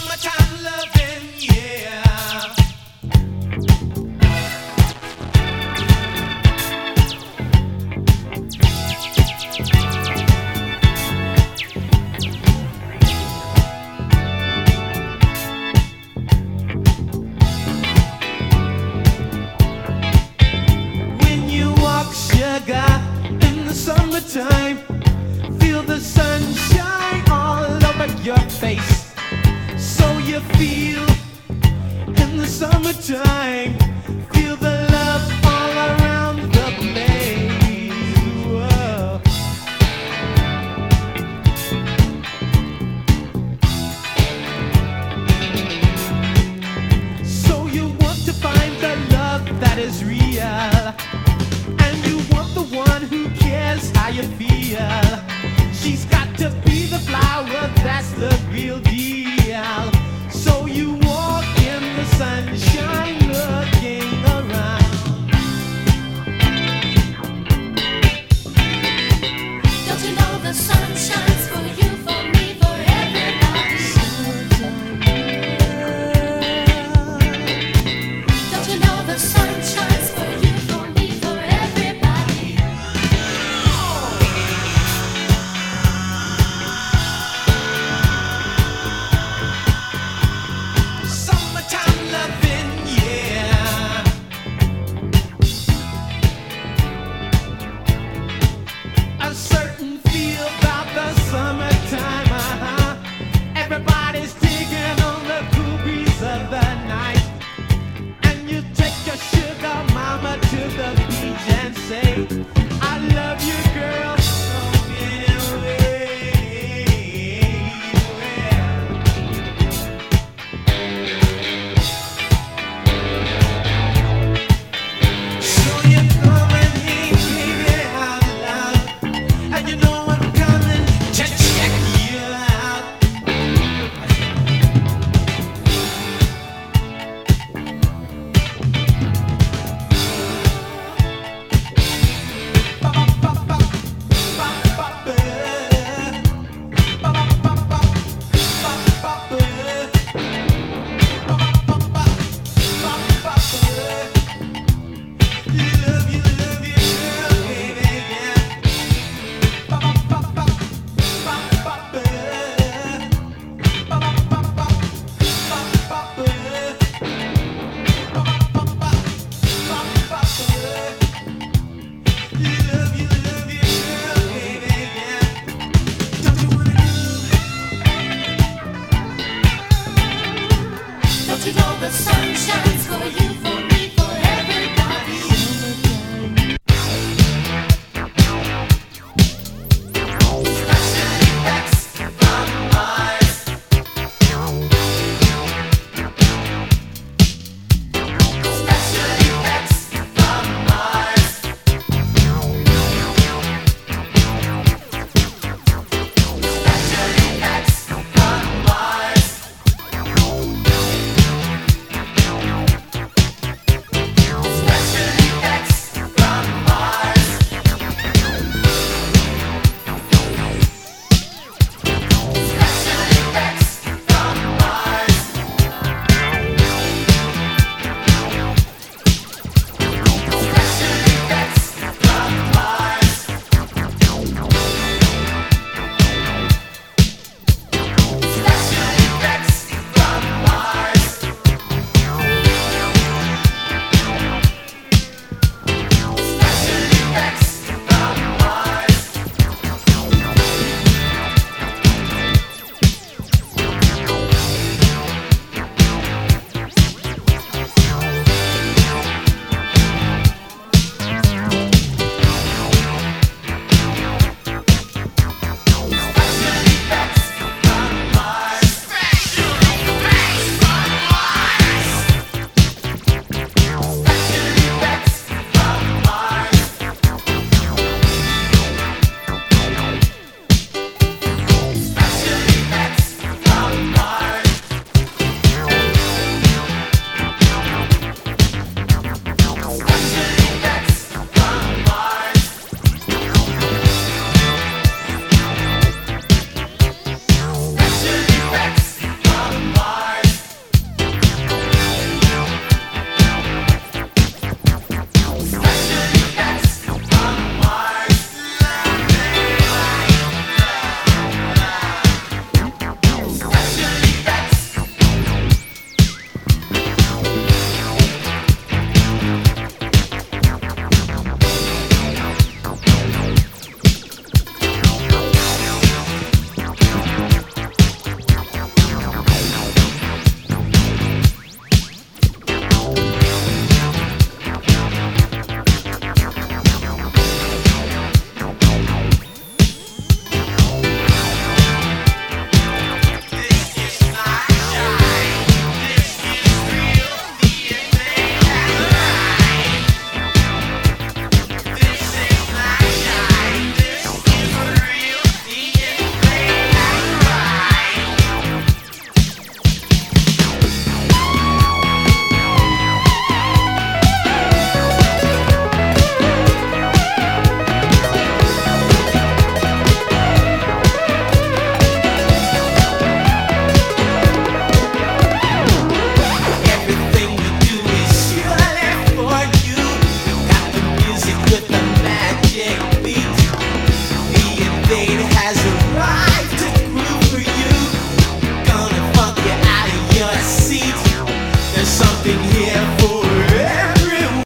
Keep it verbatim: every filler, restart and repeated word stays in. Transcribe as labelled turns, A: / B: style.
A: Summertime loving, yeah. When you walk, sugar, in the summertime, feel the sunshine all over your face. So you feel in the summertime, feel the love all around the place. Whoa. So you want to find the love that is real, and you want the one who cares how you feel. She's got to be the flower, that's the real deal. So you walk in the sunshine looking around.
B: Don't you know the sun shines for you, for me, for everybody? Don't you know the sun shines for you, for me, for everybody?
A: Summertime loving, yeah. A certain feel about the summertime, uh-huh. Everybody's digging on the cool breeze of the night, and you take your sugar mama to the beach and say, I love you, girl, so many ways. So you come and hey, baby, out loud, and you know I'm coming to check you out.
B: Don't you know the sun shines for you,